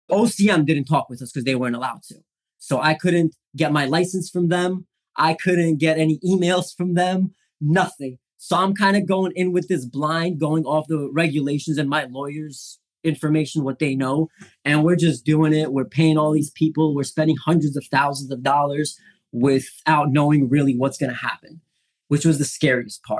OCM didn't talk with us because they weren't allowed to. So I couldn't get my license from them. I couldn't get any emails from them, nothing. So I'm kind of going in with this blind, going off the regulations and my lawyers' information, what they know. And we're just doing it. We're paying all these people. We're spending hundreds of thousands of dollars without knowing really what's going to happen, which was the scariest part.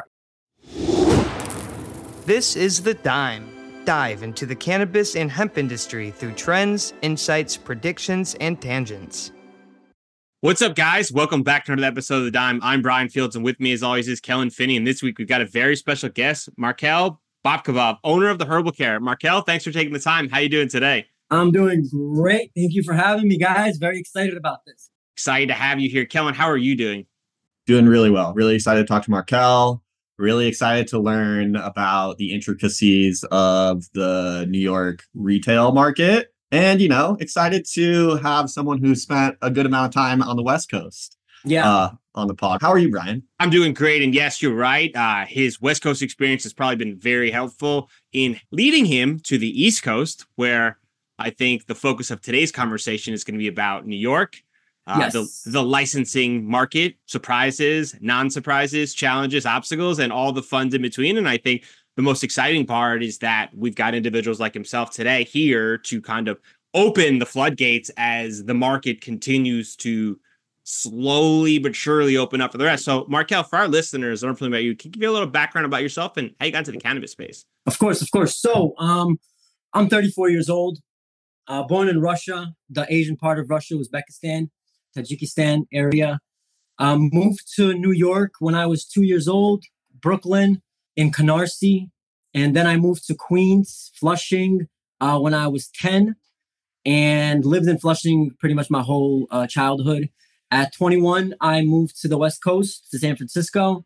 This is The Dime. Dive into the cannabis and hemp industry through trends, insights, predictions, and tangents. What's up, guys? Welcome back to another episode of The Dime. I'm Brian Fields, and with me, as always, is Kellen Finney. And this week, we've got a very special guest, Markel Bobkabov, owner of The Herbal Care. Markel, thanks for taking the time. How you doing today? I'm doing great. Thank you for having me, guys. Very excited about this. Excited to have you here. Kellen, how are you doing? Doing really well. Really excited to talk to Markel. Really excited to learn about the intricacies of the New York retail market. And, excited to have someone who spent a good amount of time on the West Coast on the pod. How are you, Brian? I'm doing great. And yes, you're right. His West Coast experience has probably been very helpful in leading him to the East Coast, where I think the focus of today's conversation is going to be about New York. Yes. The licensing market, surprises, non-surprises, challenges, obstacles, and all the fun in between. And I think the most exciting part is that we've got individuals like himself today here to kind of open the floodgates as the market continues to slowly but surely open up for the rest. So, Markel, for our listeners, I don't know about you, can you give me a little background about yourself and how you got into the cannabis space? Of course. So, I'm 34 years old, born in Russia, the Asian part of Russia, Uzbekistan, Tajikistan area. Moved to New York when I was 2 years old, Brooklyn, in Canarsie. And then I moved to Queens, Flushing, when I was 10 and lived in Flushing pretty much my whole childhood. At 21, I moved to the West Coast, to San Francisco.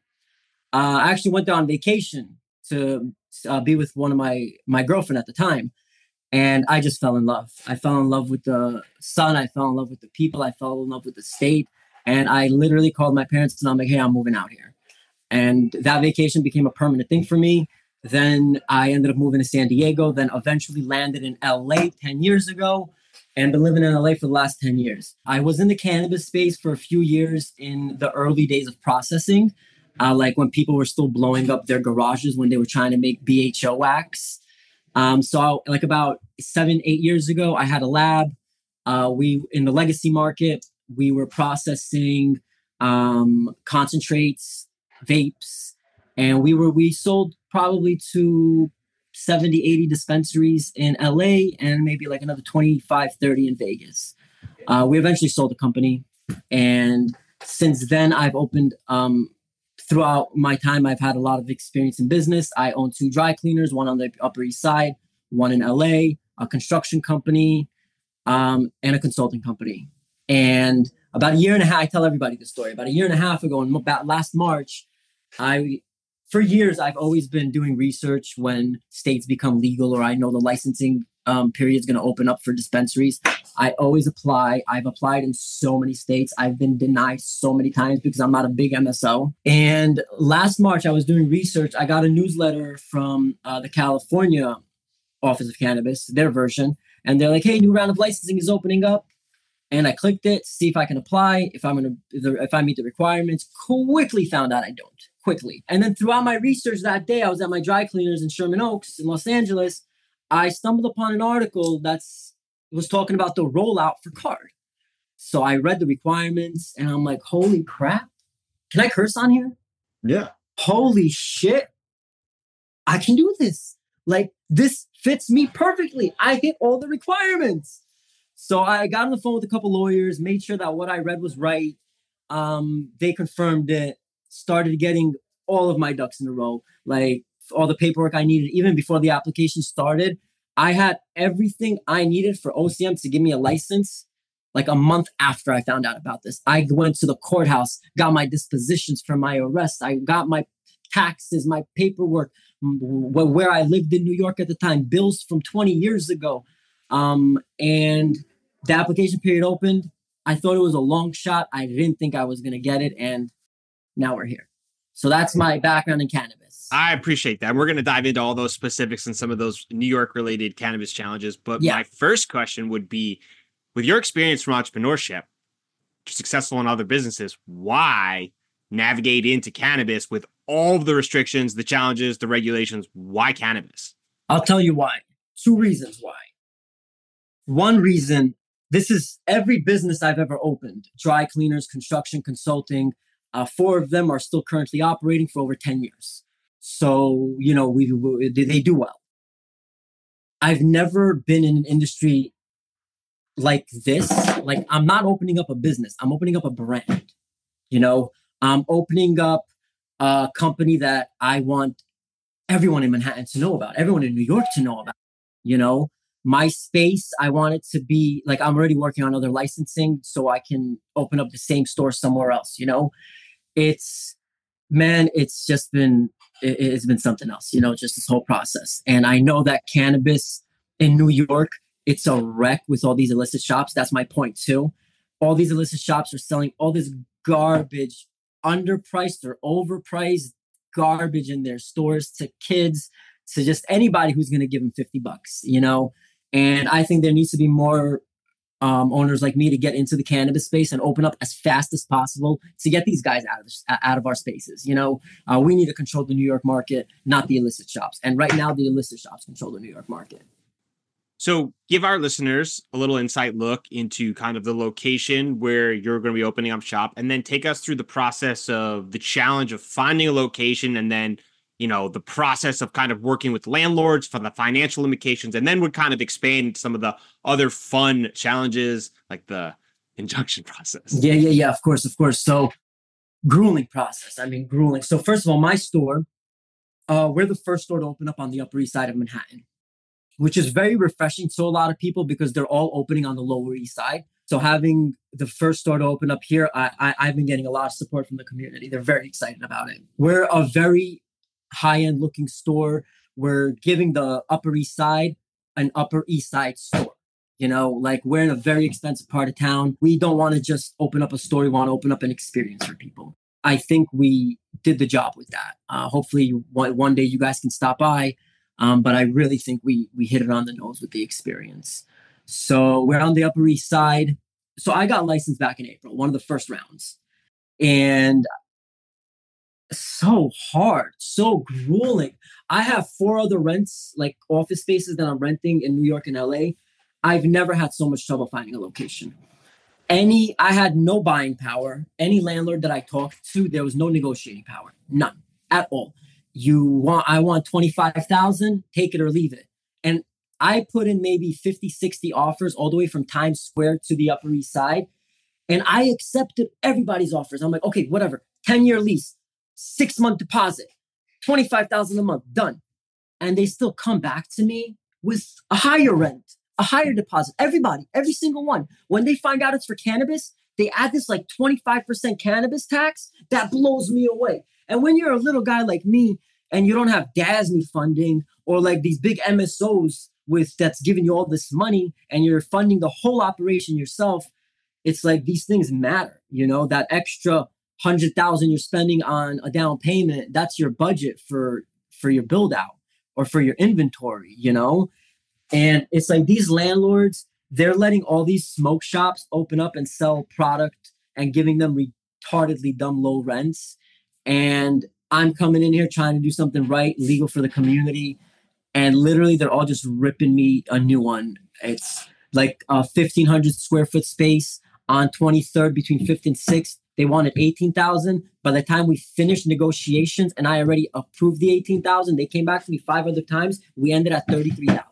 I actually went there on vacation to be with one of my girlfriend at the time. And I just fell in love. I fell in love with the sun. I fell in love with the people. I fell in love with the state. And I literally called my parents and I'm like, hey, I'm moving out here. And that vacation became a permanent thing for me. Then I ended up moving to San Diego, then eventually landed in LA 10 years ago and been living in LA for the last 10 years. I was in the cannabis space for a few years in the early days of processing, like when people were still blowing up their garages when they were trying to make BHO wax. So like about 7-8 years ago, I had a lab. We in the legacy market, we were processing concentrates, vapes, and we sold probably to 70, 80 dispensaries in LA and maybe like another 25, 30 in Vegas. We eventually sold the company. And since then I've opened, throughout my time, I've had a lot of experience in business. I own 2 dry cleaners, one on the Upper East Side, one in LA, a construction company, and a consulting company. And about a year and a half, I tell everybody this story. About a year and a half ago, about last March, for years, I've always been doing research when states become legal or I know the licensing period is going to open up for dispensaries. I always apply. I've applied in so many states. I've been denied so many times because I'm not a big MSO. And last March, I was doing research. I got a newsletter from the California Office of Cannabis, their version. And they're like, hey, new round of licensing is opening up. And I clicked it to see if I can apply, if I meet the requirements. Quickly found out I don't. Quickly. And then throughout my research that day, I was at my dry cleaners in Sherman Oaks in Los Angeles. I stumbled upon an article that was talking about the rollout for card. So I read the requirements and I'm like, holy crap. Can I curse on here? Yeah. Holy shit. I can do this. Like, this fits me perfectly. I hit all the requirements. So I got on the phone with a couple lawyers, made sure that what I read was right. They confirmed it, started getting all of my ducks in a row, like all the paperwork I needed. Even before the application started, I had everything I needed for OCM to give me a license like a month after I found out about this. I went to the courthouse, got my dispositions from my arrest. I got my taxes, my paperwork, where I lived in New York at the time, bills from 20 years ago. And the application period opened. I thought it was a long shot. I didn't think I was going to get it. And now we're here. So that's my background in cannabis. I appreciate that. We're going to dive into all those specifics and some of those New York related cannabis challenges. But my first question would be, with your experience from entrepreneurship, you're successful in other businesses, why navigate into cannabis with all of the restrictions, the challenges, the regulations? Why cannabis? I'll tell you why. 2 reasons why. One reason, this is every business I've ever opened, dry cleaners, construction, consulting. 4 of them are still currently operating for over 10 years. So, they do well. I've never been in an industry like this. Like, I'm not opening up a business. I'm opening up a brand. I'm opening up a company that I want everyone in Manhattan to know about, everyone in New York to know about. My space, I want it to be like, I'm already working on other licensing so I can open up the same store somewhere else. It's just been, it's been something else, just this whole process. And I know that cannabis in New York, it's a wreck with all these illicit shops. That's my point too. All these illicit shops are selling all this garbage, underpriced or overpriced garbage in their stores to kids, to just anybody who's going to give them $50, And I think there needs to be more owners like me to get into the cannabis space and open up as fast as possible to get these guys out of our spaces. We need to control the New York market, not the illicit shops. And right now, the illicit shops control the New York market. So give our listeners a little insight look into kind of the location where you're going to be opening up shop, and then take us through the process of the challenge of finding a location, and then, the process of kind of working with landlords for the financial limitations, and then would kind of expand some of the other fun challenges like the injunction process. Yeah. Of course. So grueling process. Grueling. So first of all, my store, we're the first store to open up on the Upper East Side of Manhattan, which is very refreshing to a lot of people because they're all opening on the Lower East Side. So having the first store to open up here, I've been getting a lot of support from the community. They're very excited about it. We're a very high-end looking store. We're giving the Upper East Side an Upper East Side store. We're in a very expensive part of town. We don't want to just open up a store. We want to open up an experience for people. I think we did the job with that. Hopefully one day you guys can stop by. But I really think we hit it on the nose with the experience. So we're on the Upper East Side. So I got licensed back in April, one of the first rounds. And so hard, so grueling. I have 4 other rents, like office spaces that I'm renting in New York and LA. I've never had so much trouble finding a location. I had no buying power. Any landlord that I talked to, there was no negotiating power. None at all. I want 25,000, take it or leave it. And I put in maybe 50, 60 offers all the way from Times Square to the Upper East Side. And I accepted everybody's offers. I'm like, okay, whatever. 10-year lease, 6-month deposit, 25,000 a month, done. And they still come back to me with a higher rent, a higher deposit. Everybody, every single one. When they find out it's for cannabis, they add this like 25% cannabis tax. That blows me away. And when you're a little guy like me and you don't have DASNY funding or like these big MSOs that's giving you all this money and you're funding the whole operation yourself, it's like these things matter. That extra 100,000 you're spending on a down payment, that's your budget for your build out or for your inventory, And it's like these landlords, they're letting all these smoke shops open up and sell product and giving them retardedly dumb low rents. And I'm coming in here trying to do something right, legal for the community. And literally they're all just ripping me a new one. It's like a 1,500 square foot space on 23rd between 5th and 6th. They wanted 18,000. By the time we finished negotiations and I already approved the 18,000, they came back to me 5 other times. We ended at 33,000.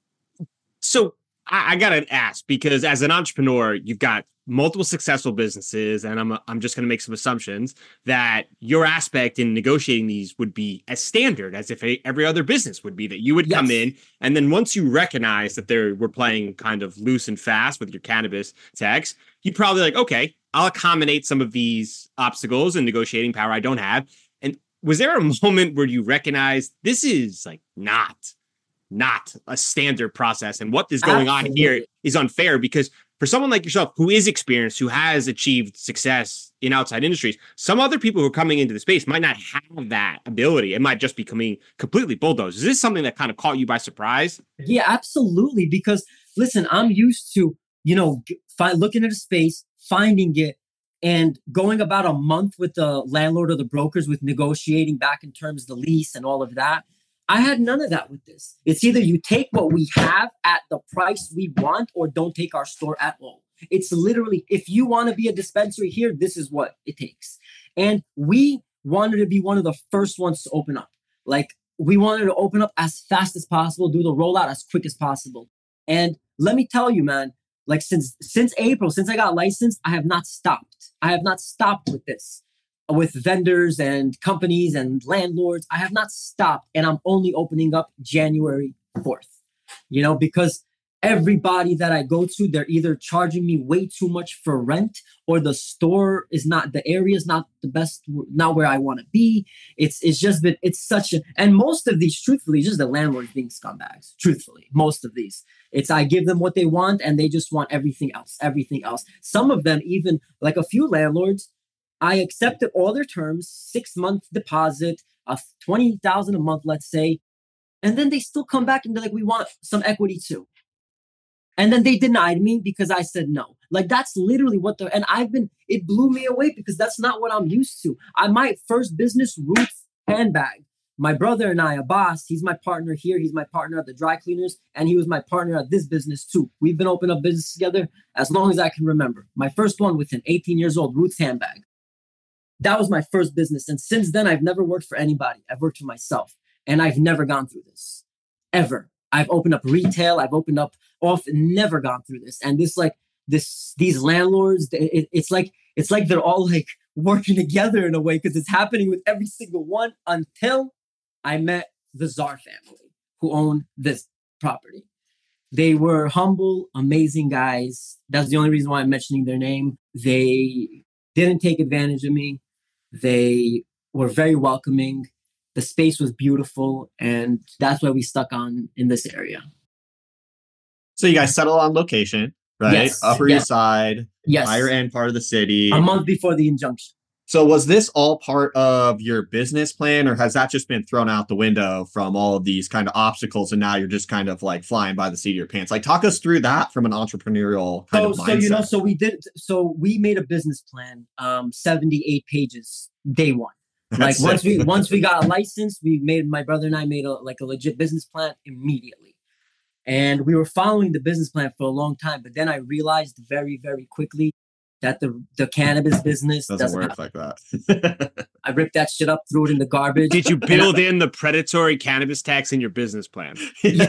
So I got to ask, because as an entrepreneur, you've got multiple successful businesses, and I'm just going to make some assumptions that your aspect in negotiating these would be as standard as if every other business would be, that you would come in, and then once you recognize that we're playing kind of loose and fast with your cannabis tax, you'd probably like, okay, I'll accommodate some of these obstacles and negotiating power I don't have. And was there a moment where you recognized this is like not a standard process, and what is going on here is unfair? Because for someone like yourself who is experienced, who has achieved success in outside industries, some other people who are coming into the space might not have that ability. It might just be coming completely bulldozed. Is this something that kind of caught you by surprise? Yeah, absolutely. Because listen, I'm used to, looking at a space, finding it, and going about a month with the landlord or the brokers with negotiating back in terms of the lease and all of that. I had none of that with this. It's either you take what we have at the price we want or don't take our store at all. It's literally, if you want to be a dispensary here, this is what it takes. And we wanted to be one of the first ones to open up. Like, we wanted to open up as fast as possible, do the rollout as quick as possible. And let me tell you, man, like since April, since I got licensed, I have not stopped. I have not stopped with this. With vendors and companies and landlords, I have not stopped. And I'm only opening up January 4th, because everybody that I go to, they're either charging me way too much for rent, or the store is not, the area is not the best, not where I want to be. It's just been, it's such a, and most of these, truthfully, just the landlords being scumbags, truthfully, most of these. It's, I give them what they want and they just want everything else. Some of them, even like a few landlords, I accepted all their terms, 6-month deposit, $20,000 a month, let's say. And then they still come back and they're like, we want some equity too. And then they denied me because I said no. Like, that's literally what it blew me away because that's not what I'm used to. My first business, Roots Handbag. My brother and I, Abbas, he's my partner here. He's my partner at the dry cleaners. And he was my partner at this business too. We've been opening up business together as long as I can remember. My first one within 18 years old, Roots Handbag. That was my first business. And since then, I've never worked for anybody. I've worked for myself. And I've never gone through this. Ever. I've opened up retail. I've opened up off, never gone through this. And these landlords, it's like they're all like working together in a way because it's happening with every single one until I met the Czar family who owned this property. They were humble, amazing guys. That's the only reason why I'm mentioning their name. They didn't take advantage of me. They were very welcoming. The space was beautiful. And that's why we stuck on in this area. So you guys settle on location, right? Yes. Upper East Side, yes. higher end part of the city. A month before the injunction. So was this all part of your business plan, or has that just been thrown out the window from all of these kind of obstacles and now you're just kind of like flying by the seat of your pants? Like, talk us through that from an entrepreneurial kind of mindset. So we made a business plan, 78 pages, day one. Like once we got a license, my brother and I made a legit business plan immediately. And we were following the business plan for a long time, but then I realized very, very quickly that the cannabis business doesn't work like that. I ripped that shit up, threw it in the garbage. Did you build in the predatory cannabis tax in your business plan? You're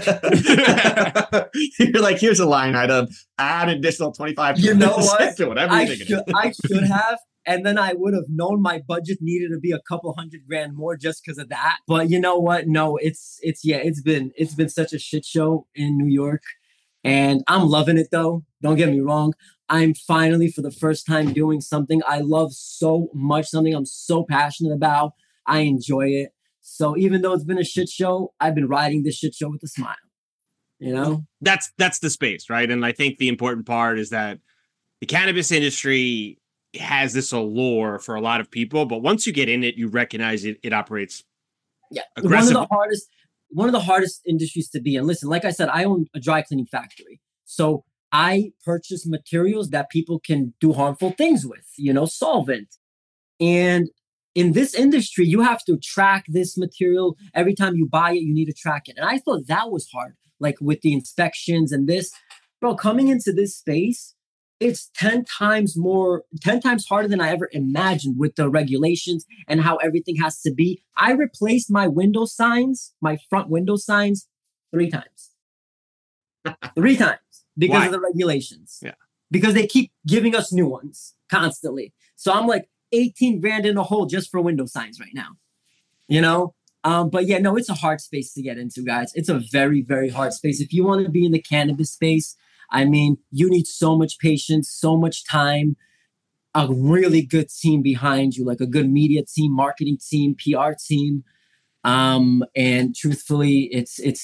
like, here's a line item, add additional 25%. You know what? To whatever I should have. And then I would have known my budget needed to be a couple $100,000 more just because of that. But you know what? No, it's been such a shit show in New York. And I'm loving it though. Don't get me wrong. I'm finally, for the first time, doing something I love so much, something I'm so passionate about. I enjoy it. So even though it's been a shit show, I've been riding this shit show with a smile. That's the space, right? And I think the important part is that the cannabis industry has this allure for a lot of people, but once you get in it, you recognize it operates aggressively. One of the hardest industries to be in. Listen, like I said, I own a dry cleaning factory. So I purchase materials that people can do harmful things with, solvent. And in this industry, you have to track this material. Every time you buy it, you need to track it. And I thought that was hard, like with the inspections and this. Bro, coming into this space, it's 10 times harder than I ever imagined with the regulations and how everything has to be. I replaced my front window signs 3 times. 3 times because Why? of the regulations. Yeah. Because they keep giving us new ones constantly. So I'm like $18,000 in a hole just for window signs right now. But yeah, no, it's a hard space to get into, guys. It's a very, very hard space. If you want to be in the cannabis space, I mean, you need so much patience, so much time, a really good team behind you, like a good media team, marketing team, PR team. And truthfully,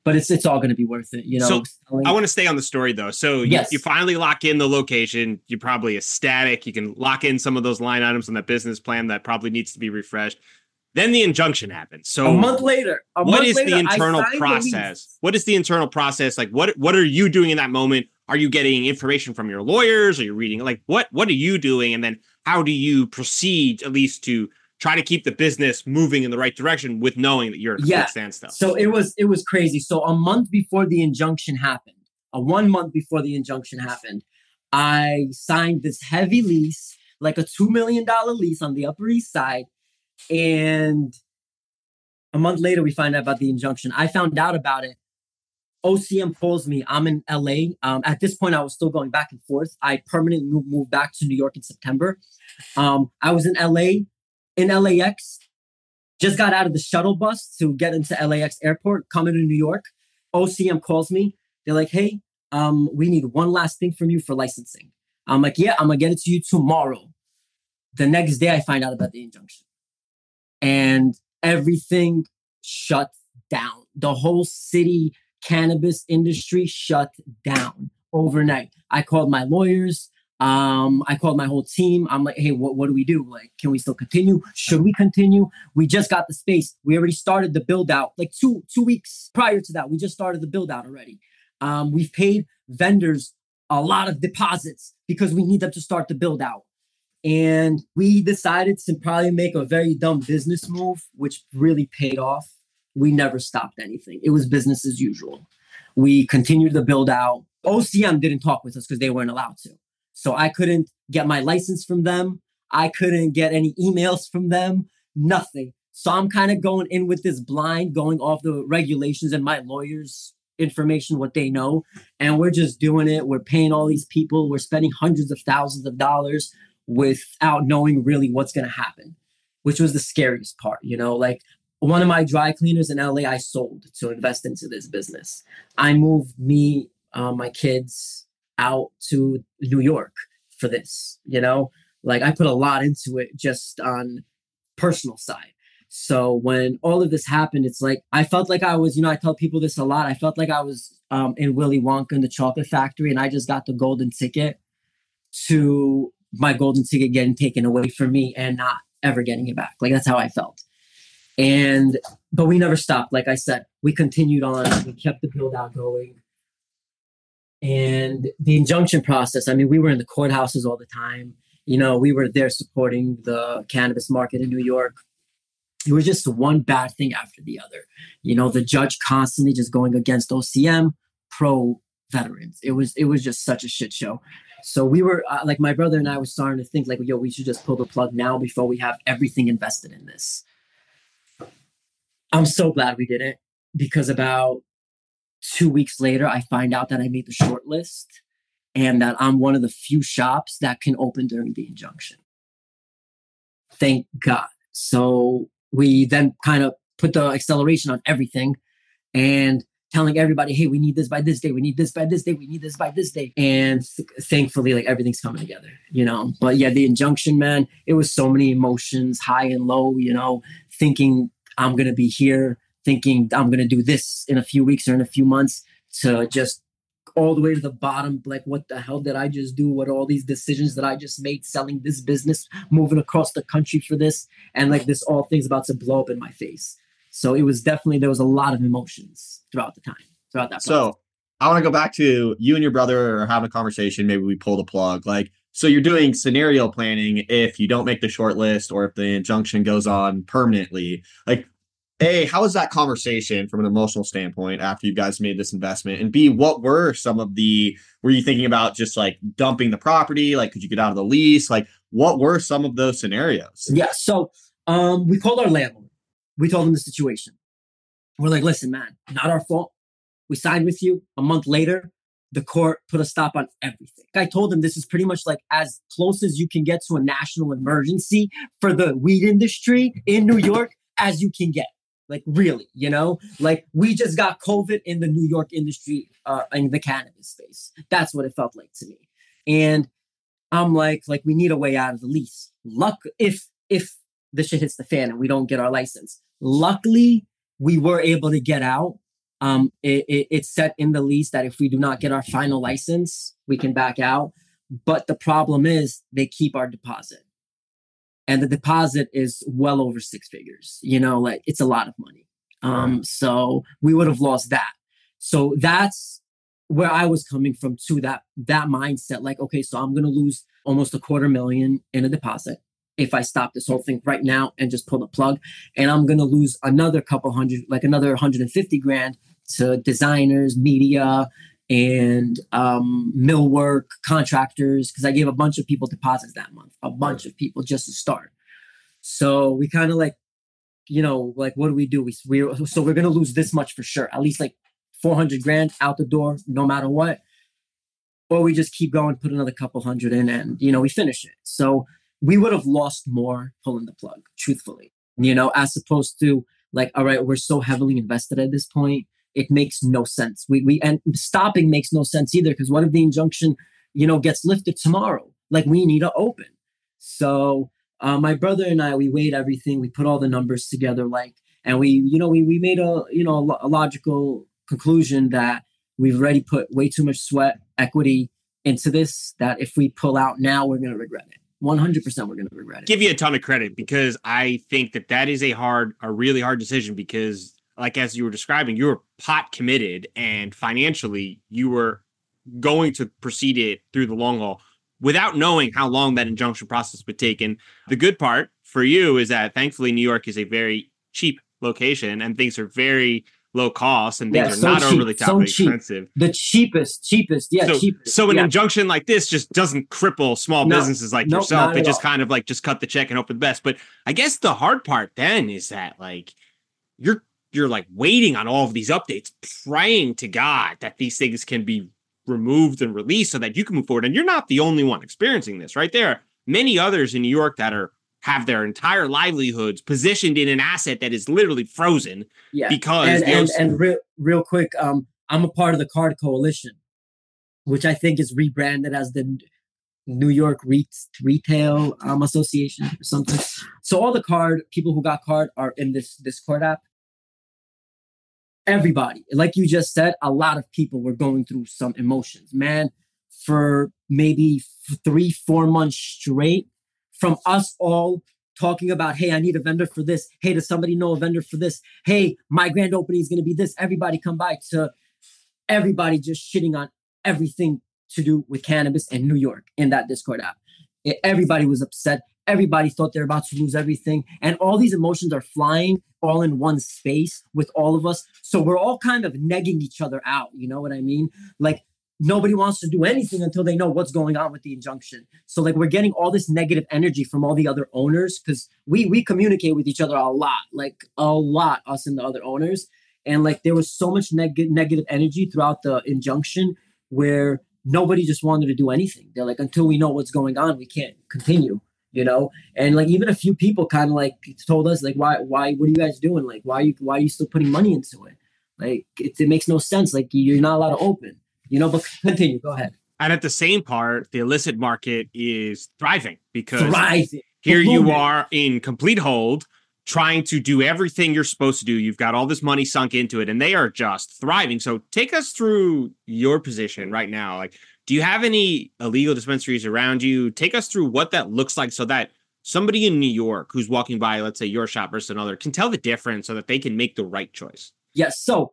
but it's all going to be worth it, you know. So selling. I want to stay on the story though. So Yes. you finally lock in the location. You're probably ecstatic. You can lock in some of those line items on that business plan that probably needs to be refreshed. Then the injunction happens. So a month later, what is the internal process? What is the internal process? Like what are you doing in that moment? Are you getting information from your lawyers? Are you reading? Like what are you doing? And then how do you proceed at least to try to keep the business moving in the right direction with knowing that you're at a complete standstill? So it was crazy. So a month before the injunction happened, 1 month before the injunction happened, I signed this heavy lease, like a $2 million lease on the Upper East Side. And a month later, we find out about the injunction. I found out about it. OCM calls me. I'm in LA. At this point, I was still going back and forth. I permanently moved back to New York in September. I was in LA, in LAX, just got out of the shuttle bus to get into LAX airport, coming to New York. OCM calls me. They're like, hey, we need one last thing from you for licensing. I'm like, yeah, I'm going to get it to you tomorrow. The next day, I find out about the injunction. And everything shut down. The whole city cannabis industry shut down overnight. I called my lawyers. I called my whole team. I'm like, hey, what do we do? Like, can we still continue? Should we continue? We just got the space. We already started the build out. Like two weeks prior to that, we just started the build out already. We've paid vendors a lot of deposits because we need them to start the build out. And we decided to probably make a very dumb business move, which really paid off. We never stopped anything. It was business as usual. We continued the build out. OCM didn't talk with us because they weren't allowed to. So I couldn't get my license from them. I couldn't get any emails from them, nothing. So I'm kind of going in with this blind, going off the regulations and my lawyers' information, what they know. And we're just doing it. We're paying all these people. We're spending hundreds of thousands of dollars without knowing really what's going to happen, which was the scariest part. You know, like one of my dry cleaners in LA, I sold to invest into this business. I moved my kids out to New York for this, you know, like I put a lot into it just on personal side. So when all of this happened, it's like, I felt like I was, you know, I tell people this a lot. I felt like I was in Willy Wonka in the chocolate factory and I just got the golden ticket to my golden ticket getting taken away from me and not ever getting it back. Like that's how I felt. But we never stopped. Like I said, we continued on, we kept the build out going. And the injunction process, I mean, we were in the courthouses all the time. You know, we were there supporting the cannabis market in New York. It was just one bad thing after the other. You know, the judge constantly just going against OCM, pro veterans. It was just such a shit show. So we were like, my brother and I were starting to think like, yo, we should just pull the plug now before we have everything invested in this. I'm so glad we did it because about 2 weeks later, I find out that I made the short list and that I'm one of the few shops that can open during the injunction. Thank God. So we then kind of put the acceleration on everything and telling everybody, hey, we need this by this day. We need this by this day. We need this by this day. And thankfully, like everything's coming together, you know. But yeah, the injunction, man, it was so many emotions, high and low, you know, thinking I'm going to be here, thinking I'm going to do this in a few weeks or in a few months, to just all the way to the bottom. Like, what the hell did I just do? What are all these decisions that I just made, selling this business, moving across the country for this? And like this, all things about to blow up in my face. So it was definitely, there was a lot of emotions throughout that process. So I want to go back to you and your brother are having a conversation. Maybe we pull the plug. Like, so you're doing scenario planning if you don't make the short list or if the injunction goes on permanently. Like, A, how was that conversation from an emotional standpoint after you guys made this investment? And B, what were were you thinking about just like dumping the property? Like, could you get out of the lease? Like, what were some of those scenarios? Yeah. So we called our landlord. We told him the situation. We're like, listen, man, not our fault. We signed with you. A month later, the court put a stop on everything. I told him this is pretty much like as close as you can get to a national emergency for the weed industry in New York as you can get. Like, really, you know, like we just got COVID in the New York industry, in the cannabis space. That's what it felt like to me. And I'm like we need a way out of the lease. If the shit hits the fan and we don't get our license. Luckily, we were able to get out It's set in the lease that if we do not get our final license, we can back out. But the problem is they keep our deposit. And the deposit is well over six figures. Like it's a lot of money. So we would have lost that. So that's where I was coming from to that mindset. Like, okay, so I'm going to lose almost $250,000 in a deposit if I stop this whole thing right now and just pull the plug. And I'm going to lose another couple hundred, like another 150 grand to designers, media, and millwork contractors, because I gave a bunch of people deposits that month, a bunch of people just to start. So we kind of like, like, what do we do? We're going to lose this much for sure, at least like 400 grand out the door, no matter what. Or we just keep going, put another couple hundred in, and, we finish it. So we would have lost more pulling the plug, truthfully, as opposed to like, all right, we're so heavily invested at this point. It makes no sense. And stopping makes no sense either, because what if the injunction, gets lifted tomorrow? Like, we need to open. So my brother and I, we weighed everything. We put all the numbers together, and we made a logical conclusion that we've already put way too much sweat equity into this, that if we pull out now, we're going to regret it. 100% we're going to regret it. Give you a ton of credit, because I think that is a really hard decision, because like, as you were describing, you were pot committed, and financially you were going to proceed it through the long haul without knowing how long that injunction process would take. And the good part for you is that thankfully New York is a very cheap location, and things are very low cost, and things are not overly expensive. The cheapest. Cheapest. So an injunction like this just doesn't cripple small businesses like yourself. It just kind of like just cut the check and hope for the best. But I guess the hard part then is that like you're like waiting on all of these updates, praying to God that these things can be removed and released so that you can move forward. And you're not the only one experiencing this, right? There are many others in New York that have their entire livelihoods positioned in an asset that is literally frozen. Yeah. Because real quick, I'm a part of the Card Coalition, which I think is rebranded as the New York Retail Association or something. So all the people who got card are in this Discord app. Everybody, like you just said, a lot of people were going through some emotions, man, for maybe 3-4 months straight, from us all talking about, hey, I need a vendor for this. Hey, does somebody know a vendor for this? Hey, my grand opening is going to be this. Everybody come by, to everybody just shitting on everything to do with cannabis in New York in that Discord app. Everybody was upset. Everybody thought they're about to lose everything. And all these emotions are flying all in one space with all of us. So we're all kind of negging each other out. You know what I mean? Like, nobody wants to do anything until they know what's going on with the injunction. So like, we're getting all this negative energy from all the other owners, because we communicate with each other a lot, us and the other owners. And like, there was so much negative energy throughout the injunction where nobody just wanted to do anything. They're like, until we know what's going on, we can't continue. And like, even a few people kind of like told us like, why, what are you guys doing? Like, why are you still putting money into it? Like, it makes no sense. Like, you're not allowed to open, but continue, go ahead. And at the same part, the illicit market is thriving, because here you are in complete hold, trying to do everything you're supposed to do. You've got all this money sunk into it, and they are just thriving. So take us through your position right now. Like, do you have any illegal dispensaries around you? Take us through what that looks like, so that somebody in New York who's walking by, let's say your shop versus another, can tell the difference so that they can make the right choice. Yes. So,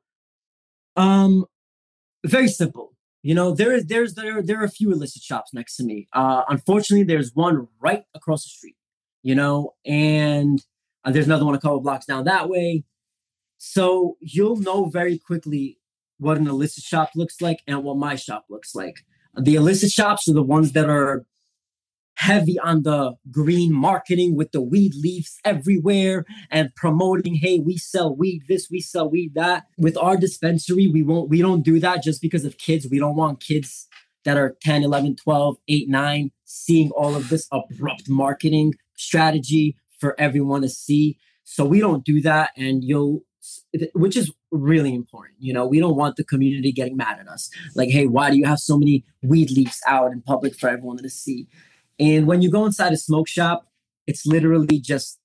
very simple. There are a few illicit shops next to me. Unfortunately, there's one right across the street, and there's another one a couple blocks down that way. So you'll know very quickly what an illicit shop looks like and what my shop looks like. The illicit shops are the ones that are heavy on the green marketing with the weed leaves everywhere and promoting, hey, we sell weed this, we sell weed that. With our dispensary, we don't do that just because of kids. We don't want kids that are 10, 11, 12, 8, 9 seeing all of this abrupt marketing strategy for everyone to see. So we don't do that, which is really important. We don't want the community getting mad at us. Like, hey, why do you have so many weed leaves out in public for everyone to see? And when you go inside a smoke shop, it's literally just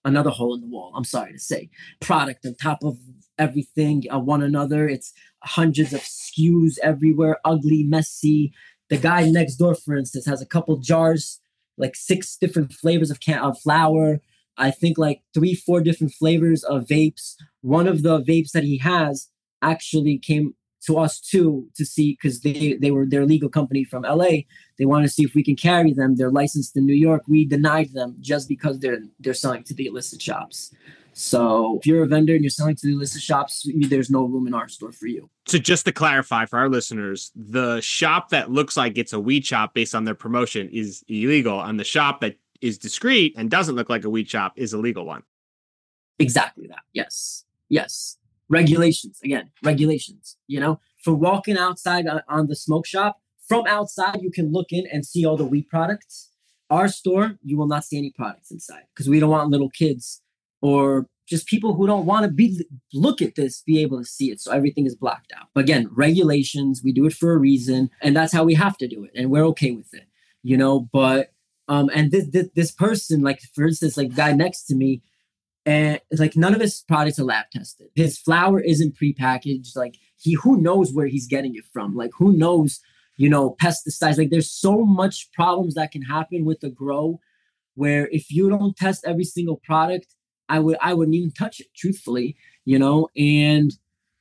another hole in the wall. I'm sorry to say, product on top of everything, one another. It's hundreds of SKUs everywhere, ugly, messy. The guy next door, for instance, has a couple jars, like 6 different flavors of flour. I think like 3-4 different flavors of vapes. One of the vapes that he has actually came to us too to see, because they're a legal company from LA. They want to see if we can carry them. They're licensed in New York. We denied them just because they're selling to the illicit shops. So if you're a vendor and you're selling to the illicit shops, there's no room in our store for you. So just to clarify for our listeners, the shop that looks like it's a weed shop based on their promotion is illegal, and the shop that is discreet and doesn't look like a weed shop is a legal one. Exactly that. Yes. Regulations. Again, regulations. For walking outside on the smoke shop, from outside, you can look in and see all the weed products. Our store, you will not see any products inside because we don't want little kids or just people who don't want to look at this, be able to see it. So everything is blacked out. But again, regulations, we do it for a reason, and that's how we have to do it. And we're okay with it, but, and this person, like, for instance, like guy next to me, and like none of his products are lab tested. His flour isn't prepackaged. Like who knows where he's getting it from? Like who knows, pesticides, like there's so much problems that can happen with the grow where if you don't test every single product, I wouldn't even touch it, truthfully, and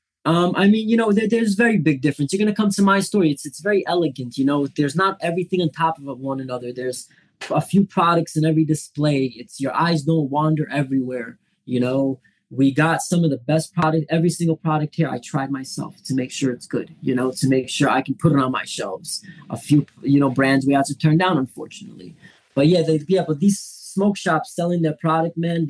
there's very big difference. You're going to come to my store. It's very elegant, there's not everything on top of one another. There's a few products in every display. It's your eyes don't wander everywhere. We got some of the best product, every single product here. I tried myself to make sure it's good, to make sure I can put it on my shelves. A few, brands we had to turn down, unfortunately. But but these smoke shops selling their product, man,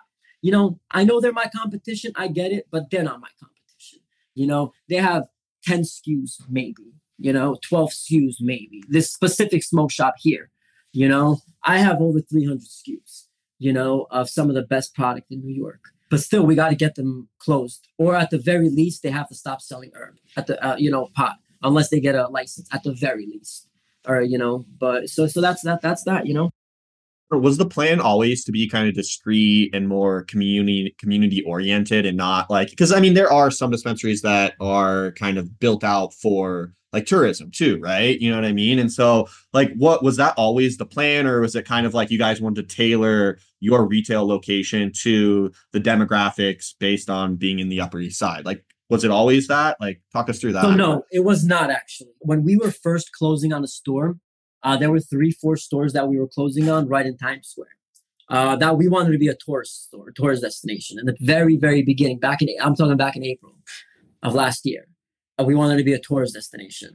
I know they're my competition. I get it, but they're not my competition. They have 10 SKUs, maybe, 12 SKUs, maybe. This specific smoke shop here, I have over 300 SKUs, of some of the best product in New York. But still, we got to get them closed. Or at the very least, they have to stop selling herb at the, pot, unless they get a license at the very least. Or, but so that's that. Was the plan always to be kind of discreet and more community oriented and not like, because there are some dispensaries that are kind of built out for like tourism too, right? You know what I mean? And so like, what was that always the plan, or was it kind of like you guys wanted to tailor your retail location to the demographics based on being in the Upper East Side? Like, was it always that? Like, talk us through that. So no, it was not actually. When we were first closing on a store, there were 3-4 stores that we were closing on right in Times Square. That we wanted to be a tourist store, a tourist destination. In the very, very beginning, I'm talking back in April of last year, we wanted to be a tourist destination.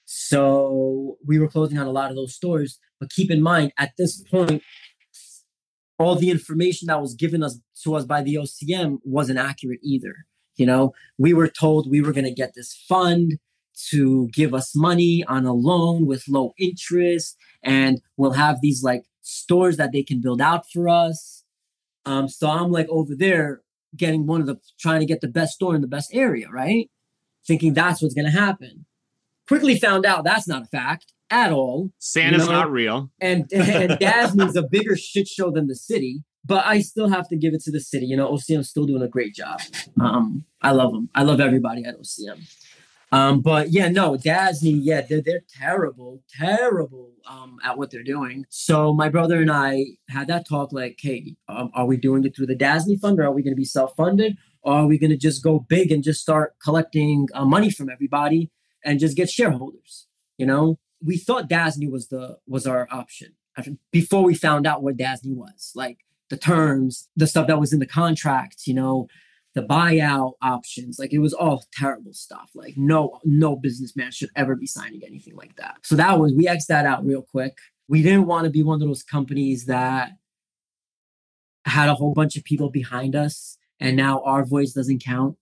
So we were closing on a lot of those stores. But keep in mind, at this point, all the information that was given to us by the OCM wasn't accurate either. We were told we were going to get this fund to give us money on a loan with low interest, and we'll have these like stores that they can build out for us. So I'm like over there trying to get the best store in the best area, right? Thinking that's what's going to happen. Quickly found out that's not a fact at all. Santa's not real. And Dasney's a bigger shit show than the city, but I still have to give it to the city. OCM's still doing a great job. I love them. I love everybody at OCM. But yeah, no, Dasney, yeah, they're terrible at what they're doing. So my brother and I had that talk like, hey, are we doing it through the Dasney fund, or are we going to be self-funded? Or are we going to just go big and just start collecting money from everybody and just get shareholders? We thought Dasney was our option before we found out what Dasney was, like the terms, the stuff that was in the contract, the buyout options. Like it was all terrible stuff. Like no businessman should ever be signing anything like that. So we X'd that out real quick. We didn't want to be one of those companies that had a whole bunch of people behind us and now our voice doesn't count,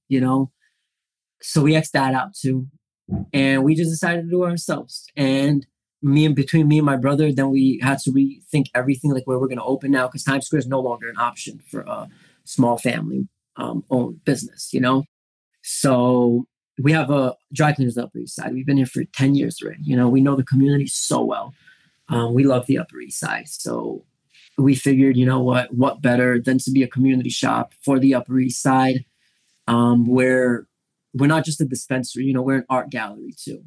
So we X'd that out too. And we just decided to do it ourselves. And between me and my brother, then we had to rethink everything, like where we're going to open now, because Times Square is no longer an option for a small family owned business, So we have a dry cleaners on the Upper East Side. We've been here for 10 years already. We know the community so well. We love the Upper East Side. So we figured, you know what better than to be a community shop for the Upper East Side, where we're not just a dispensary, you know, we're an art gallery too.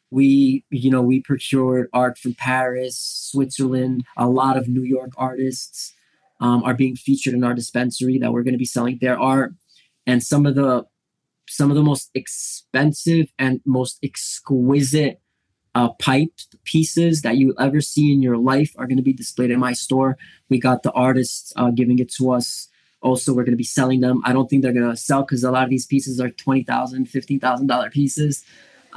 We procured art from Paris, Switzerland. A lot of New York artists are being featured in our dispensary that we're going to be selling their art. And some of the most expensive and most exquisite piped pieces that you will ever see in your life are going to be displayed in my store. We got the artists giving it to us. Also, we're going to be selling them. I don't think they're going to sell because a lot of these pieces are $20,000, $15,000 pieces.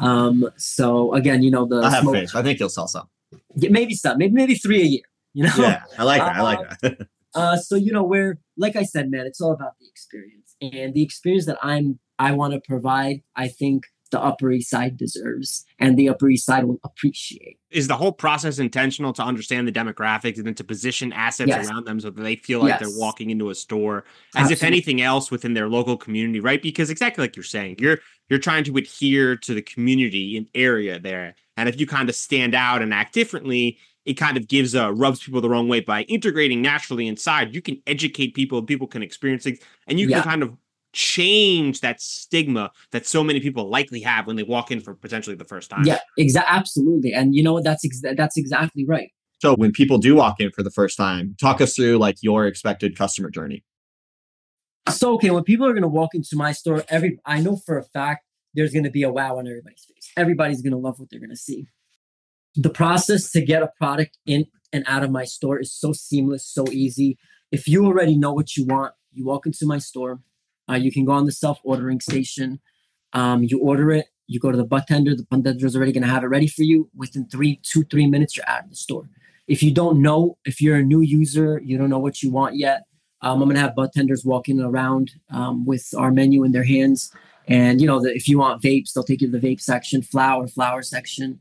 So again, you know, I have faith. I think you'll sell some. Yeah, maybe some, maybe 3 a year. You know. Yeah, I like that. I like that. So you know, we're like I said, man, it's all about the experience and the experience that I want to provide. I think the Upper East Side deserves, and the Upper East Side will appreciate. Is the whole process intentional to understand the demographics and then to position assets around them so that they feel like they're walking into a store as if anything else within their local community, right? Because exactly like you're saying, you're trying to adhere to the community and area there. And if you kind of stand out and act differently, it kind of rubs people the wrong way. By integrating naturally inside, you can educate people, people can experience things, and you can kind of change that stigma that so many people likely have when they walk in for potentially the first time. Yeah, absolutely. And you know, that's exactly right. So when people do walk in for the first time, talk us through like your expected customer journey. So, okay, when people are going to walk into my store, I know for a fact there's going to be a wow on everybody's face. Everybody's going to love what they're going to see. The process to get a product in and out of my store is so seamless, so easy. If you already know what you want, you walk into my store. You can go on the self-ordering station. You order it. You go to the bartender. The bartender is already going to have it ready for you. Within 3 minutes, you're out of the store. If you don't know, if you're a new user, you don't know what you want yet, I'm going to have bartenders walking around with our menu in their hands. And, you know, if you want vapes, they'll take you to the vape section, flower section.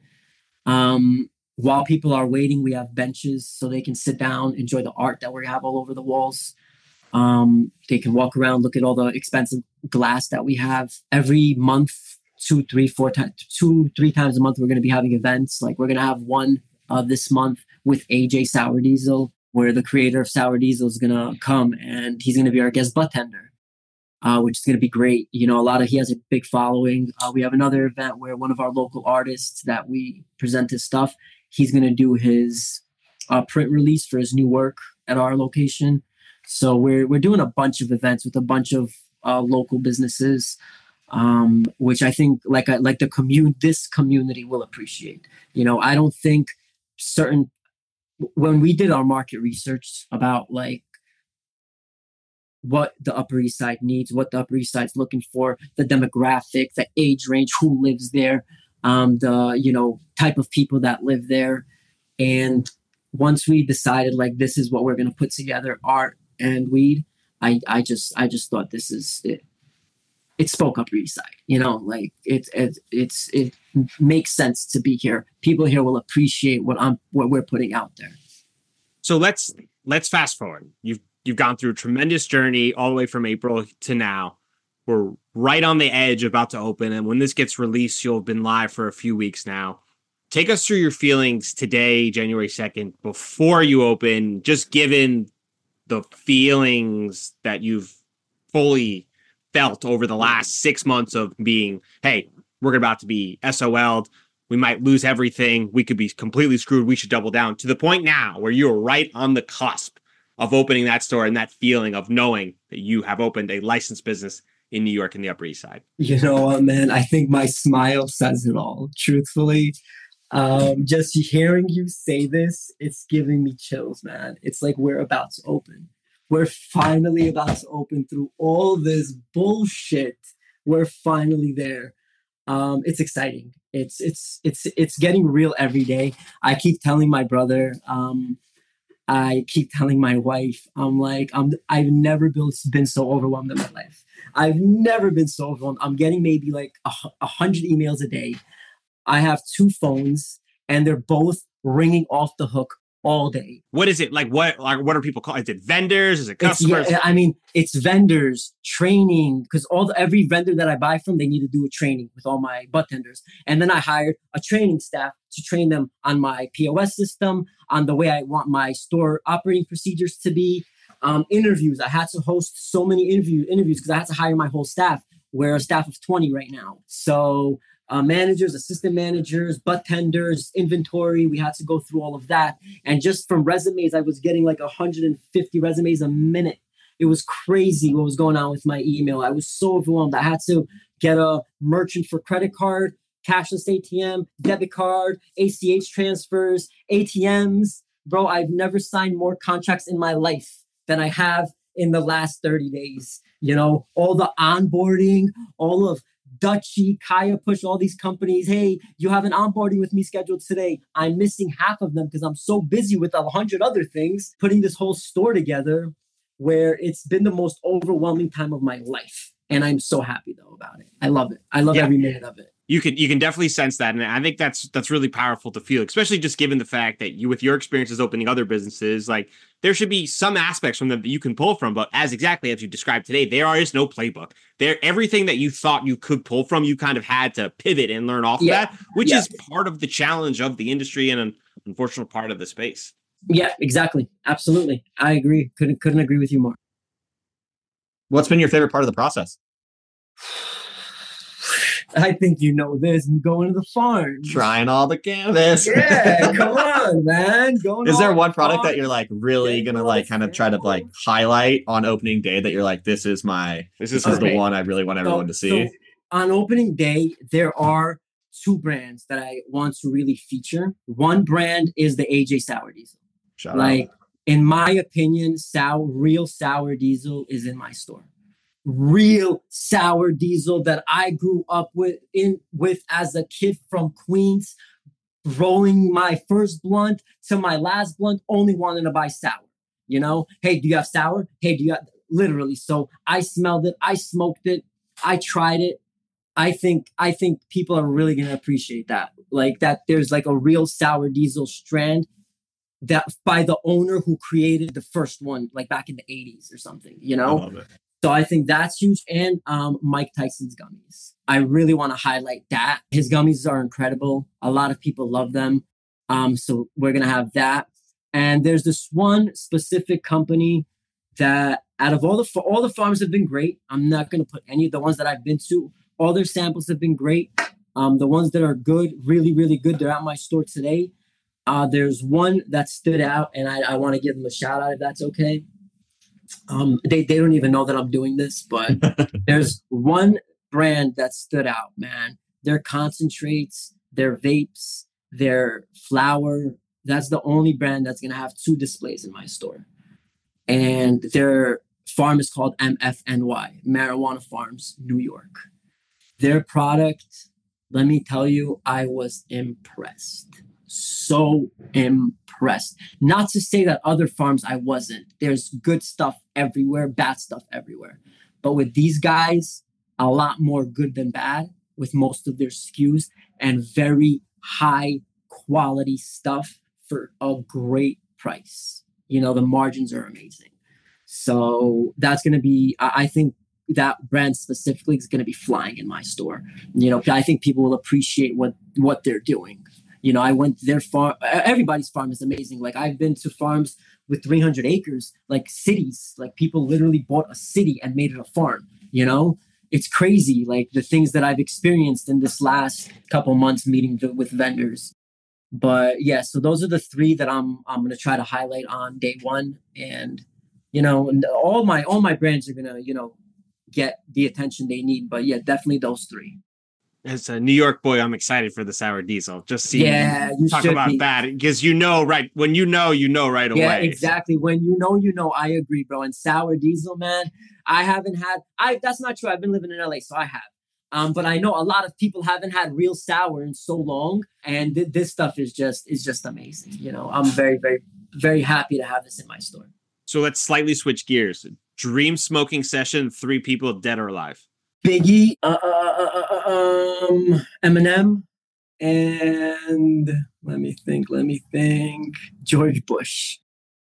While people are waiting, we have benches so they can sit down, enjoy the art that we have all over the walls. They can walk around, look at all the expensive glass that we have. Every month, 2-3 times a month, we're going to be having events. Like we're going to have one this month with AJ Sour Diesel, where the creator of Sour Diesel is going to come and he's going to be our guest bartender, which is going to be great. You know, he has a big following. We have another event where one of our local artists that we present his stuff, he's going to do his print release for his new work at our location. So we're doing a bunch of events with a bunch of local businesses, which I think this community will appreciate. You know, I don't think when we did our market research about like what the Upper East Side needs, what the Upper East Side's looking for, the demographic, the age range, who lives there, the type of people that live there, and once we decided like this is what we're going to put together, art and weed, I just thought this is it. It spoke Upper East Side, you know, like it makes sense to be here. People here will appreciate what we're putting out there. So let's fast forward. You've gone through a tremendous journey all the way from April to now. We're right on the edge, about to open, and when this gets released, you'll have been live for a few weeks now. Take us through your feelings today, January 2nd, before you open, just given the feelings that you've fully felt over the last 6 months of being, hey, we're about to be SOL'd. We might lose everything. We could be completely screwed. We should double down, to the point now where you're right on the cusp of opening that store and that feeling of knowing that you have opened a licensed business in New York and the Upper East Side. You know what, man? I think my smile says it all, truthfully. Just hearing you say this, it's giving me chills, man. It's like we're about to open. We're finally about to open through all this bullshit. We're finally there. It's exciting. It's getting real every day. I keep telling my brother, I keep telling my wife, I've never been so overwhelmed in my life. I've never been so overwhelmed. I'm getting maybe like 100 emails a day. I have 2 phones and they're both ringing off the hook all day. What is it like? What are people called? Is it vendors? Is it customers? I mean, it's vendors, training, because every vendor that I buy from, they need to do a training with all my butt tenders. And then I hired a training staff to train them on my POS system, on the way I want my store operating procedures to be. Interviews. I had to host so many interviews because I had to hire my whole staff. We're a staff of 20 right now. So managers, assistant managers, butt tenders, inventory. We had to go through all of that. And just from resumes, I was getting like 150 resumes a minute. It was crazy what was going on with my email. I was so overwhelmed. I had to get a merchant for credit card, cashless ATM, debit card, ACH transfers, ATMs. Bro, I've never signed more contracts in my life than I have in the last 30 days. All the onboarding, all of Dutchy, Kaya Push, all these companies. Hey, you have an onboarding with me scheduled today. I'm missing half of them because I'm so busy with 100 other things, putting this whole store together, where it's been the most overwhelming time of my life. And I'm so happy though about it. I love it. I love every minute of it. You can definitely sense that. And I think that's really powerful to feel, especially just given the fact that you, with your experiences opening other businesses, like there should be some aspects from them that you can pull from. But as you described today, there is no playbook. Everything that you thought you could pull from, you kind of had to pivot and learn off of that, which is part of the challenge of the industry and an unfortunate part of the space. Yeah, exactly. Absolutely. I agree. Couldn't agree with you more. What's been your favorite part of the process? I think you know this. Going to the farm, trying all the cannabis. Yeah, come on, man. Is there one product that you're like really gonna like kind of try to like highlight on opening day that you're like, this is the one I really want everyone to see? So on opening day, there are two brands that I want to really feature. One brand is the AJ Sour Diesel. Shout out. In my opinion, real sour diesel is in my store. Real sour diesel that I grew up with as a kid from Queens, rolling my first blunt to my last blunt, only wanting to buy sour. Hey, do you have sour? Hey, do you have literally? So I smelled it, I smoked it, I tried it. I think people are really gonna appreciate that. Like that, there's like a real sour diesel strand that by the owner who created the first one, like back in the 80s or something. I love it. So I think that's huge. And Mike Tyson's gummies. I really want to highlight that. His gummies are incredible. A lot of people love them. So we're going to have that. And there's this one specific company that out of all the farms have been great. I'm not going to put any of the ones that I've been to. All their samples have been great. The ones that are good, really, really good, they're at my store today. There's one that stood out and I want to give them a shout out if that's okay. They don't even know that I'm doing this, but there's one brand that stood out, man. Their concentrates, their vapes, their flour. That's the only brand that's going to have two displays in my store. And their farm is called MFNY, Marijuana Farms, New York. Their product, let me tell you, I was impressed. So impressed. Not to say that other farms I wasn't. There's good stuff everywhere, bad stuff everywhere. But with these guys, a lot more good than bad with most of their SKUs and very high quality stuff for a great price. The margins are amazing. So that's going to be, I think that brand specifically is going to be flying in my store. I think people will appreciate what they're doing. I went to their farm. Everybody's farm is amazing. Like I've been to farms with 300 acres, like cities, like people literally bought a city and made it a farm. It's crazy. Like the things that I've experienced in this last couple months meeting with vendors. But yeah, so those are the three that I'm going to try to highlight on day one. And, and all my brands are going to, get the attention they need. But yeah, definitely those three. As a New York boy, I'm excited for the sour diesel. Just see you talk about that because right when you know right away. Yeah, exactly. When you know. I agree, bro. And sour diesel, man, I haven't had. That's not true. I've been living in LA, so I have. But I know a lot of people haven't had real sour in so long, and this stuff is just amazing. I'm very, very, very happy to have this in my store. So let's slightly switch gears. Dream smoking session: 3 people, dead or alive. Biggie, Eminem, and Let me think. George Bush.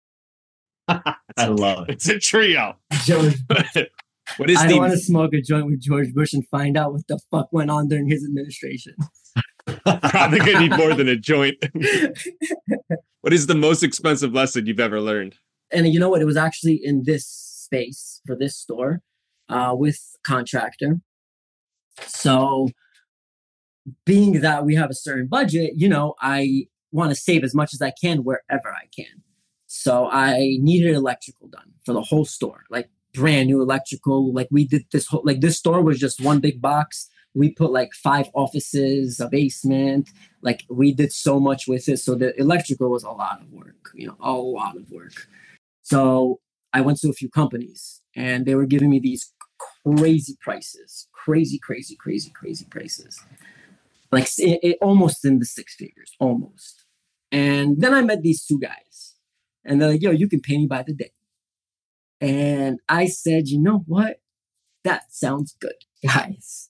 I love it. It's a trio. George. What is I the don't want to smoke a joint with George Bush and find out what the fuck went on during his administration. probably gonna need more than a joint? What is the most expensive lesson you've ever learned? And you know what? It was actually in this space for this store with contractor. So being that we have a certain budget, you know, I want to save as much as I can wherever I can. So I needed electrical done for the whole store, like brand new electrical. Like we did this whole, like this store was just one big box. We put like 5 offices, a basement. Like we did so much with it. So the electrical was a lot of work, you know, a lot of work. So I went to a few companies and they were giving me these crazy prices, crazy prices. Like it almost in the 6 figures, almost. And then I met these 2 guys and they're like, yo, you can pay me by the day. And I said, you know what? That sounds good, guys.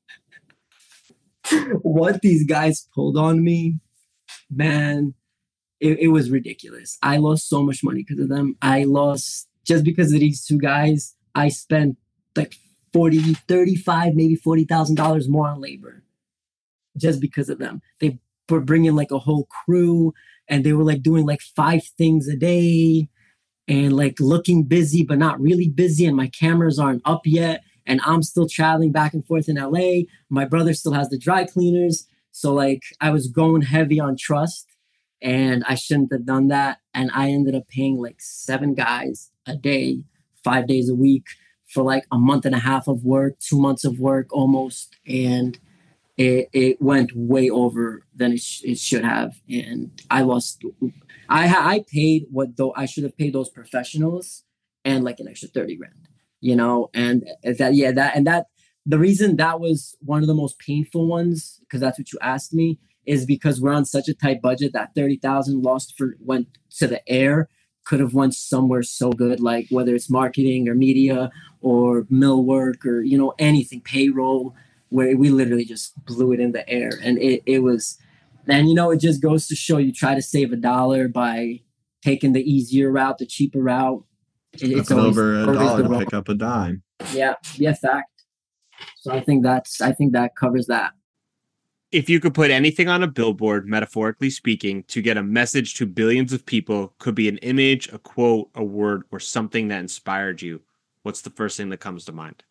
What these guys pulled on me, man, it was ridiculous. I lost so much money because of them. I lost, just because of these 2 guys, I spent like 40, 35, maybe $40,000 more on labor just because of them. They were bringing like a whole crew and they were like doing like 5 things a day and like looking busy, but not really busy. And my cameras aren't up yet. And I'm still traveling back and forth in LA. My brother still has the dry cleaners. So like I was going heavy on trust and I shouldn't have done that. And I ended up paying like 7 guys a day, 5 days a week for like a month and a half of work, 2 months of work almost. And it went way over than it should have. And I lost, I paid what though I should have paid those professionals and like an extra 30 grand. You know, and that the reason that was one of the most painful ones, because that's what you asked me, is because we're on such a tight budget that 30,000 went to the air, could have went somewhere so good, like whether it's marketing or media or mill work or, you know, anything, payroll, where we literally just blew it in the air. And it was, and you know, it just goes to show you try to save $1 by taking the easier route, the cheaper route. It's over $1 to pick up a dime. Yeah, fact. So I think that covers that. If you could put anything on a billboard, metaphorically speaking, to get a message to billions of people, could be an image, a quote, a word, or something that inspired you, what's the first thing that comes to mind?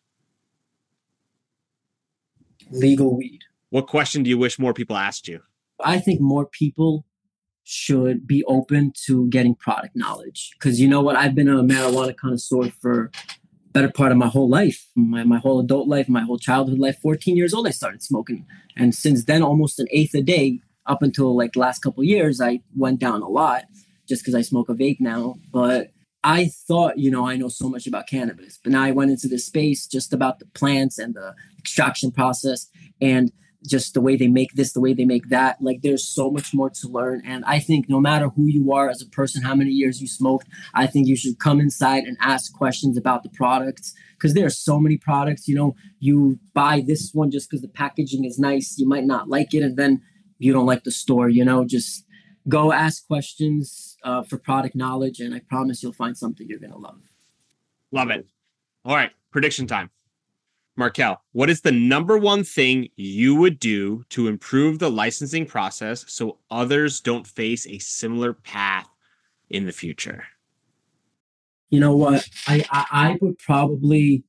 Legal weed. What question do you wish more people asked you? I think more people should be open to getting product knowledge. Because you know what? I've been a marijuana connoisseur for better part of my whole life, my whole adult life, my whole childhood life. 14 years old, I started smoking. And since then, almost an eighth a day up until like the last couple of years, I went down a lot just because I smoke a vape now. But I thought, you know, I know so much about cannabis. But now I went into this space just about the plants and the extraction process and just the way they make this, the way they make that. Like there's so much more to learn. And I think no matter who you are as a person, how many years you smoked, I think you should come inside and ask questions about the products, because there are so many products. You know, you buy this one just because the packaging is nice. You might not like it and then you don't like the store, you know. Just go ask questions for product knowledge and I promise you'll find something you're going to love. Love it. All right, prediction time. Markel, what is the number one thing you would do to improve the licensing process so others don't face a similar path in the future? You know what? I would probably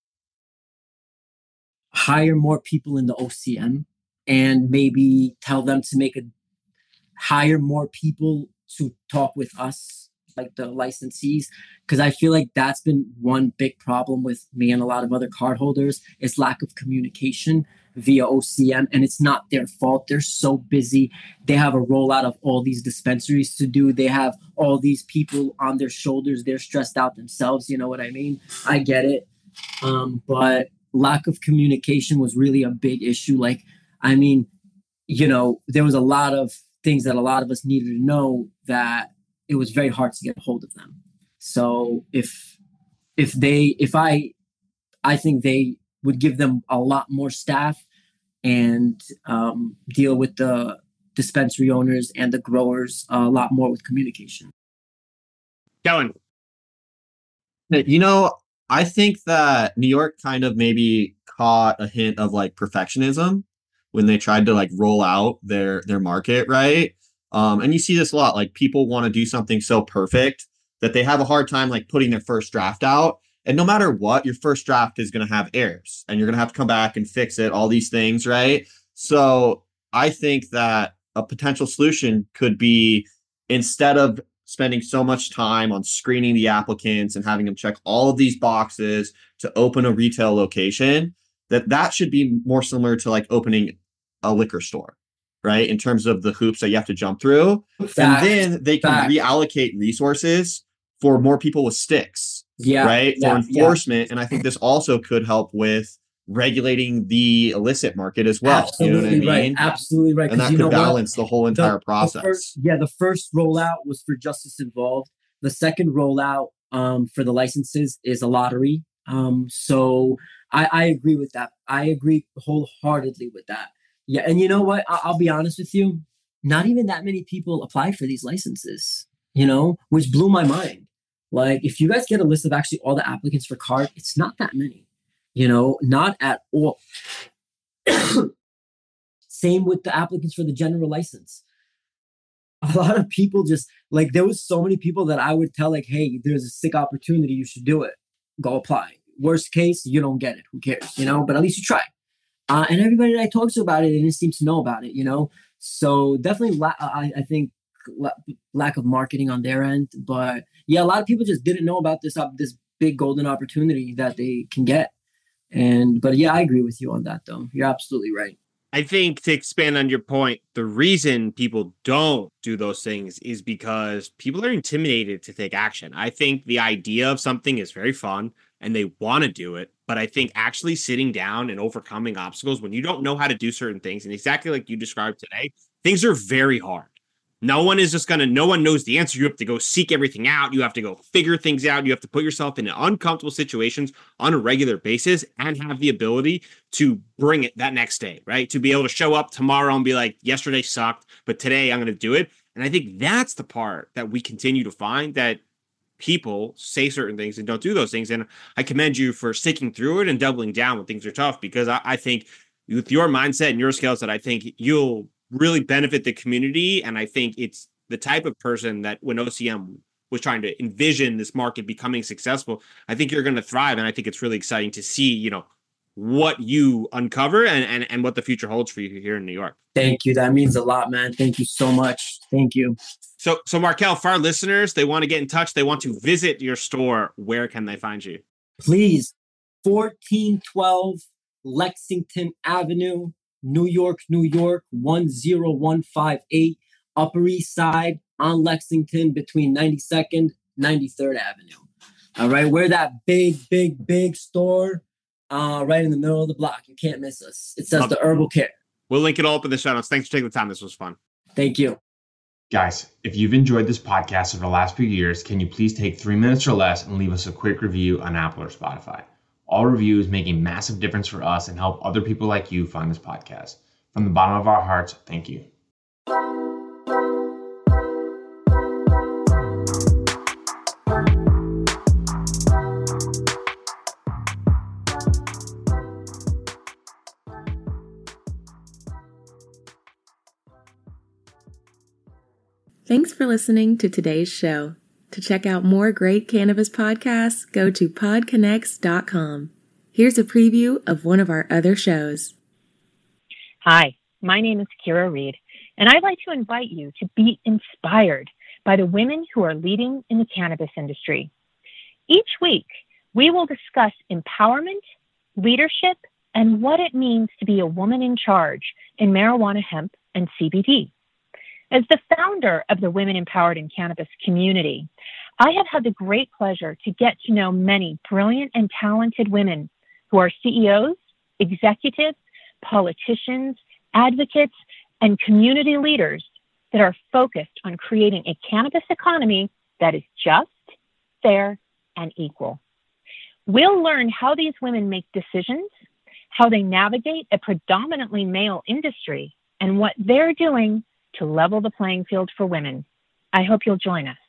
hire more people in the OCM and maybe tell them to hire more people to talk with us, like the licensees, because I feel like that's been one big problem with me and a lot of other cardholders is lack of communication via OCM. And it's not their fault. They're so busy. They have a rollout of all these dispensaries to do. They have all these people on their shoulders. They're stressed out themselves. You know what I mean? I get it. But lack of communication was really a big issue. Like, I mean, you know, there was a lot of things that a lot of us needed to know that it was very hard to get a hold of them. So I think they would give them a lot more staff and deal with the dispensary owners and the growers a lot more with communication. Kellen. You know, I think that New York kind of maybe caught a hint of like perfectionism when they tried to like roll out their market, right? And you see this a lot, like people want to do something so perfect that they have a hard time like putting their first draft out. And no matter what, your first draft is going to have errors and you're going to have to come back and fix it, all these things, right? So I think that a potential solution could be, instead of spending so much time on screening the applicants and having them check all of these boxes to open a retail location, that should be more similar to like opening a liquor store, right? In terms of the hoops that you have to jump through. Facts. And then they can Facts. reallocate resources for more people with sticks, Yeah. right? Yeah. For enforcement. And I think this also could help with regulating the illicit market as well. Absolutely You know what I mean? right. Absolutely right. And that you could know balance the whole entire process. The first rollout was for Justice Involved. The second rollout for the licenses is a lottery. So I agree with that. I agree wholeheartedly with that. Yeah. And you know what? I'll be honest with you. Not even that many people apply for these licenses, which blew my mind. Like, if you guys get a list of actually all the applicants for card, it's not that many, not at all. Same with the applicants for the general license. A lot of people just like, there was so many people that I would tell like, hey, there's a sick opportunity. You should do it. Go apply. Worst case, you don't get it. Who cares? But at least you try. And everybody that I talk to about it, they just seem to know about it, So definitely, I think lack of marketing on their end. But yeah, a lot of people just didn't know about this big golden opportunity that they can get. But yeah, I agree with you on that, though. You're absolutely right. I think, to expand on your point, the reason people don't do those things is because people are intimidated to take action. I think the idea of something is very fun and they want to do it. But I think actually sitting down and overcoming obstacles when you don't know how to do certain things, and exactly like you described today, things are very hard. No one knows the answer. You have to go seek everything out. You have to go figure things out. You have to put yourself in uncomfortable situations on a regular basis and have the ability to bring it that next day, right? To be able to show up tomorrow and be like, yesterday sucked, but today I'm going to do it. And I think that's the part that we continue to find, that people say certain things and don't do those things. And I commend you for sticking through it and doubling down when things are tough, because I think with your mindset and your skill set, I think you'll really benefit the community. And I think it's the type of person that when OCM was trying to envision this market becoming successful, I think you're going to thrive. And I think it's really exciting to see, what you uncover and what the future holds for you here in New York. Thank you. That means a lot, man. Thank you so much. Thank you. So Markel, for our listeners, they want to get in touch, they want to visit your store, where can they find you? Please, 1412 Lexington Avenue, New York, 10158, Upper East Side on Lexington between 92nd, 93rd Avenue. All right, we're that big store right in the middle of the block. You can't miss us. It says the Herbal Care. We'll link it all up in the show notes. Thanks for taking the time. This was fun. Thank you. Guys, if you've enjoyed this podcast over the last few years, can you please take 3 minutes or less and leave us a quick review on Apple or Spotify? All reviews make a massive difference for us and help other people like you find this podcast. From the bottom of our hearts, thank you. Thanks for listening to today's show. To check out more great cannabis podcasts, go to podconnects.com. Here's a preview of one of our other shows. Hi, my name is Kira Reed, and I'd like to invite you to be inspired by the women who are leading in the cannabis industry. Each week, we will discuss empowerment, leadership, and what it means to be a woman in charge in marijuana, hemp, and CBD. As the founder of the Women Empowered in Cannabis community, I have had the great pleasure to get to know many brilliant and talented women who are CEOs, executives, politicians, advocates, and community leaders that are focused on creating a cannabis economy that is just, fair, and equal. We'll learn how these women make decisions, how they navigate a predominantly male industry, and what they're doing to level the playing field for women. I hope you'll join us.